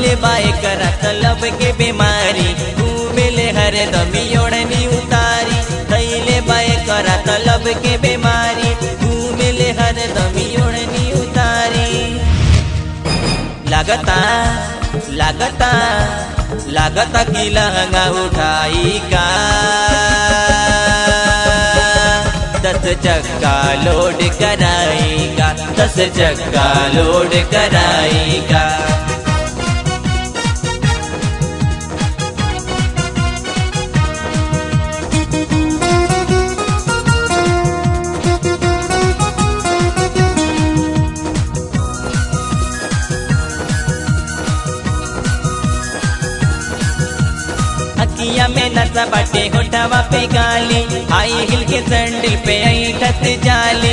थैले बाए करा तलब के बीमारी घूमेले हर दमी ओढ़नी उतारी थैले बाए करा तलब के बीमारी घूमेले हर दमी ओढ़नी उतारी लागता लागता लागता कि लहंगा उठाई का 10 चक्का लोड कराएगा 10 चक्का लोड कराएगा अखिया में नशा बाटे होठवा पे गाली हाई हिल के सैंडल पे ऐठत जाली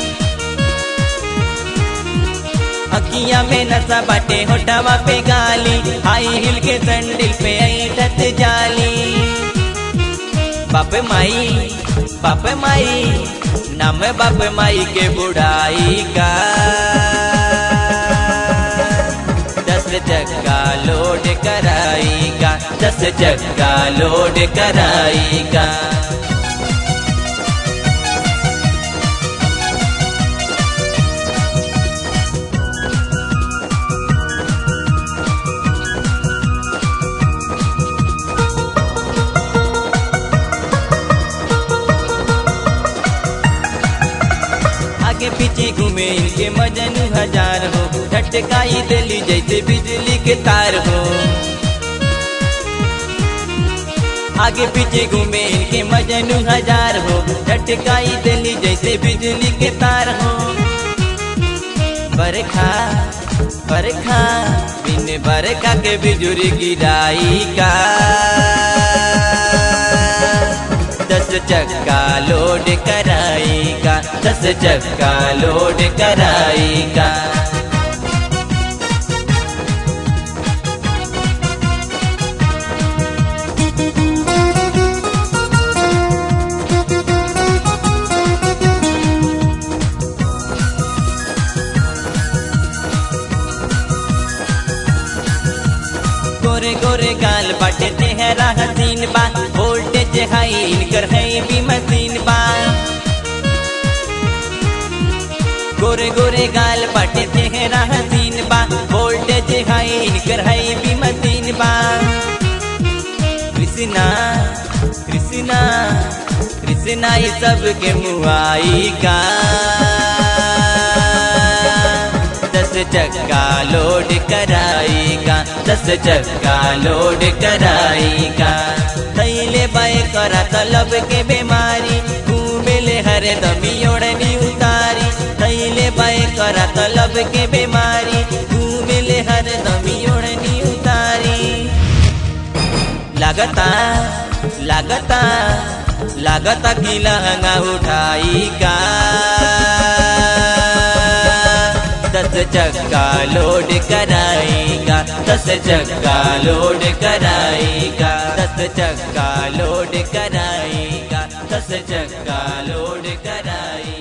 अखिया में नशा बाटे होठवा पे गाली हाई हिल के सैंडल पे ऐठत जाली बाप माई नाम बाप माई के बुढ़ाई का 10 चक्का लोड कराएगा 10 चक्का लोड कराएगा आगे पीछे घूमे इनके मजनू हजार हो झटकाई दिली जैसे बिजली के तार हो आगे पीछे घूमे इनके मजनू हजार हो झटकाई दिली जैसे बिजली के तार हो बरखा बरखा बिन बरखा के बिजुरी गिराई का 10 चक्का लोड कराएगा 10 चक्का लोड कराएगा गोरे गोरे गाल बाटे चेहरा हसीन बा वोल्टेज हाई इनकर है भी मशीन बा गोरे गोरे गाल बाटे चेहरा हसीन बा वोल्टेज हाई इनकर है भी मशीन बा कृष्णा कृष्णा कृष्णा ये सब के मुआई का 10 चक्का लोड कराएगा 10 चक्का लोड कराएगा थैले बाए करा तलब के बीमारी घूमेले हर दमी ओढ़नी उतारी थैले बाए करा तलब के बीमारी घूमेले हर दमी ओढ़नी उतारी लागता लागता लागता कि लहंगा उठाई का 10 चक्का लोड कराएगा 10 चक्का लोड कराएगा 10 चक्का लोड कराएगा 10 चक्का लोड कराएगा